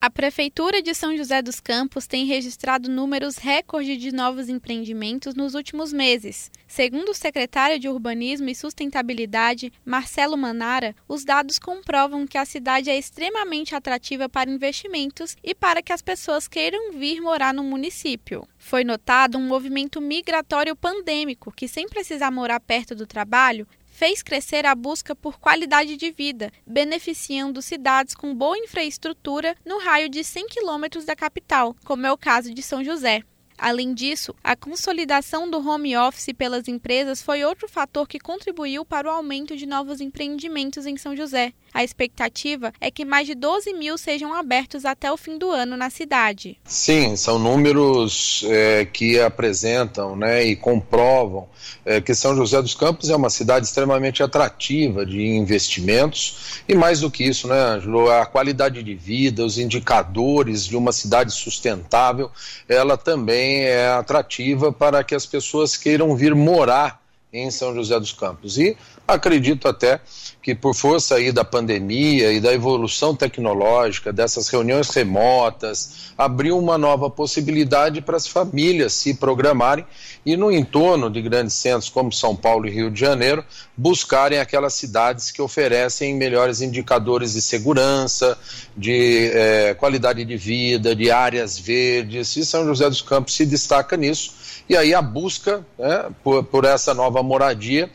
A Prefeitura de São José dos Campos tem registrado números recorde de novos empreendimentos nos últimos meses. Segundo o secretário de Urbanismo e Sustentabilidade, Marcelo Manara, os dados comprovam que a cidade é extremamente atrativa para investimentos e para que as pessoas queiram vir morar no município. Foi notado um movimento migratório pandêmico que, sem precisar morar perto do trabalho, fez crescer a busca por qualidade de vida, beneficiando cidades com boa infraestrutura no raio de 100 quilômetros da capital, como é o caso de São José. Além disso, a consolidação do home office pelas empresas foi outro fator que contribuiu para o aumento de novos empreendimentos em São José. A expectativa é que mais de 12 mil sejam abertos até o fim do ano na cidade. Sim, são números que apresentam, e comprovam que São José dos Campos é uma cidade extremamente atrativa de investimentos e mais do que isso, Ângelo, a qualidade de vida, os indicadores de uma cidade sustentável, ela também é atrativa para que as pessoas queiram vir morar em São José dos Campos. E acredito até que por força aí da pandemia e da evolução tecnológica, dessas reuniões remotas, abriu uma nova possibilidade para as famílias se programarem e no entorno de grandes centros como São Paulo e Rio de Janeiro, buscarem aquelas cidades que oferecem melhores indicadores de segurança, de qualidade de vida, de áreas verdes, e São José dos Campos se destaca nisso. E aí a busca por essa nova moradia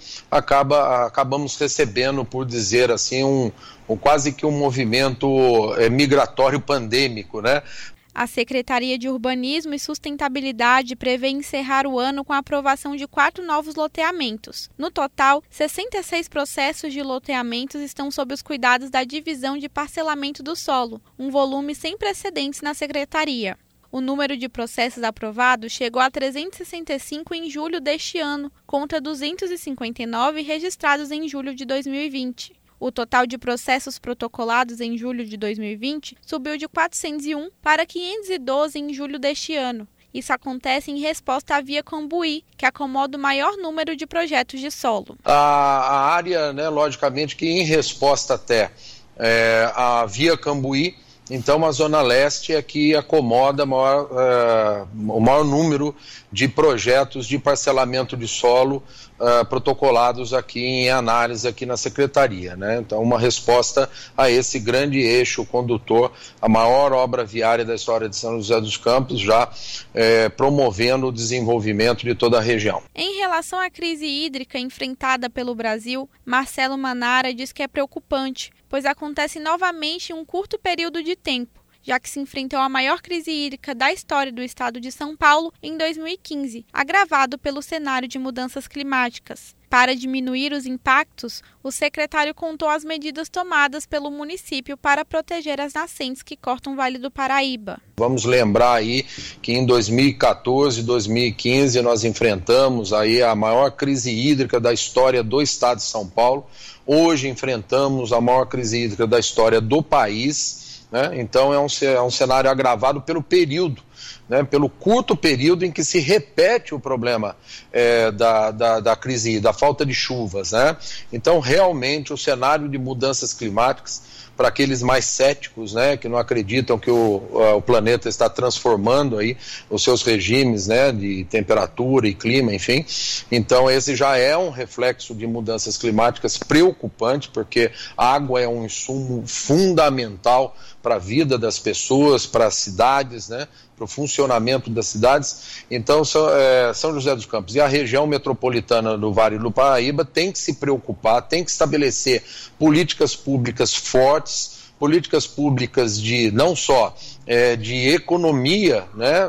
acabamos recebendo, por dizer assim, quase que um movimento migratório pandêmico, A Secretaria de Urbanismo e Sustentabilidade prevê encerrar o ano com a aprovação de 4 novos loteamentos. No total, 66 processos de loteamentos estão sob os cuidados da Divisão de Parcelamento do Solo, um volume sem precedentes na Secretaria. O número de processos aprovados chegou a 365 em julho deste ano, contra 259 registrados em julho de 2020. O total de processos protocolados em julho de 2020 subiu de 401 para 512 em julho deste ano. Isso acontece em resposta à Via Cambuí, que acomoda o maior número de projetos de solo. A área, logicamente, que em resposta até à Via Cambuí, então a Zona Leste é que acomoda o maior número de projetos de parcelamento de solo protocolados aqui em análise aqui na Secretaria, Então uma resposta a esse grande eixo condutor, a maior obra viária da história de São José dos Campos, já promovendo o desenvolvimento de toda a região. Em relação à crise hídrica enfrentada pelo Brasil, Marcelo Manara diz que é preocupante, pois acontece novamente em um curto período de tempo, já que se enfrentou a maior crise hídrica da história do estado de São Paulo em 2015, agravado pelo cenário de mudanças climáticas. Para diminuir os impactos, o secretário contou as medidas tomadas pelo município para proteger as nascentes que cortam o Vale do Paraíba. Vamos lembrar aí que em 2014 e 2015 nós enfrentamos aí a maior crise hídrica da história do estado de São Paulo. Hoje enfrentamos a maior crise hídrica da história do país. Então é um cenário agravado pelo período, pelo curto período em que se repete o problema da crise, da falta de chuvas. Então realmente o cenário de mudanças climáticas, para aqueles mais céticos, que não acreditam que o planeta está transformando aí os seus regimes, de temperatura e clima, enfim. Então esse já é um reflexo de mudanças climáticas preocupante, porque a água é um insumo fundamental para a vida das pessoas, para as cidades, para o funcionamento das cidades. Então São José dos Campos e a região metropolitana do Vale do Paraíba tem que se preocupar, tem que estabelecer políticas públicas fortes, políticas públicas de não só de economia,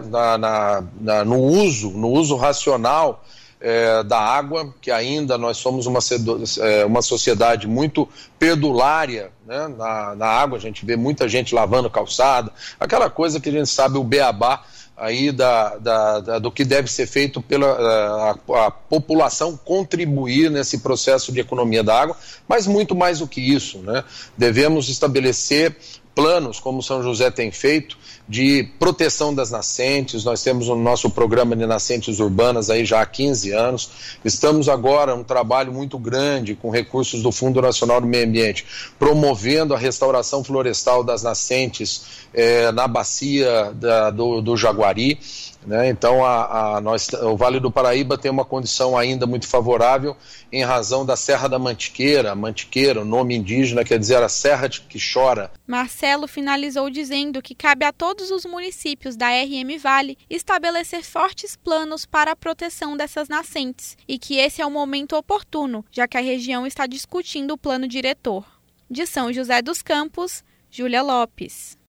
no uso racional da água, que ainda nós somos uma sociedade muito perdulária, na água. A gente vê muita gente lavando calçada, aquela coisa que a gente sabe, o beabá aí do que deve ser feito pela a população contribuir nesse processo de economia da água, mas muito mais do que isso, Devemos estabelecer planos, como São José tem feito, de proteção das nascentes. Nós temos o nosso programa de nascentes urbanas aí já há 15 anos. Estamos agora um trabalho muito grande com recursos do Fundo Nacional do Meio Ambiente, promovendo a restauração florestal das nascentes na bacia do Jaguari. Né? Então, o Vale do Paraíba tem uma condição ainda muito favorável em razão da Serra da Mantiqueira. Mantiqueira, o nome indígena quer dizer a Serra que chora. Marcelo finalizou dizendo que cabe a todos os municípios da RM Vale estabelecer fortes planos para a proteção dessas nascentes e que esse é o momento oportuno, já que a região está discutindo o plano diretor. De São José dos Campos, Júlia Lopes.